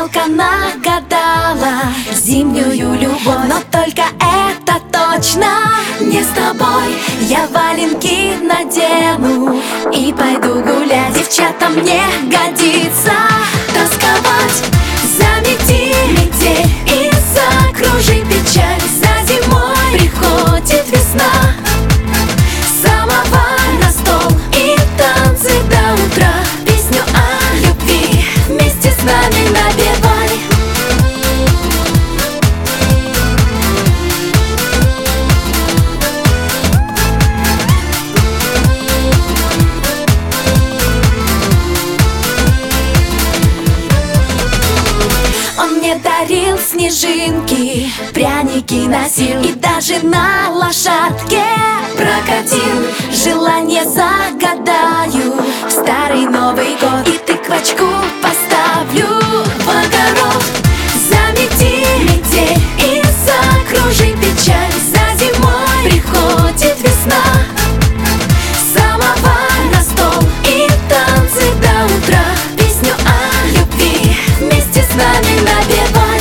гадалка нагадала зимнюю любовь, но только это точно не с тобой. Я валенки надену и пойду гулять. Девчатам не годится тосковать. Замети метель и закружи печаль. За зимой приходит весна. Самовар на стол и танцы до утра. Песню о любви вместе с нами напевай. Он мне дарил снежинки, пряники носил и даже на лошадке прокатил. Желание загадаю в старый Новый год и тыквочку поставлю в огород. Замети метель и закружи печаль. За зимой приходит весна. Самовар на стол и танцы до утра. Песню о любви вместе с нами напевай.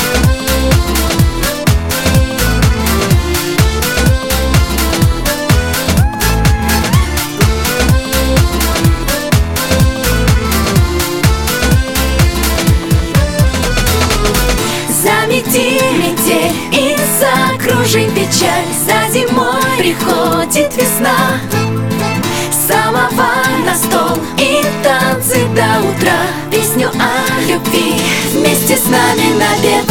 Замети метель и закружи печаль. За зимой приходит весна. Самовар на стол и танцы до утра. Песню о любви вместе с нами напевай.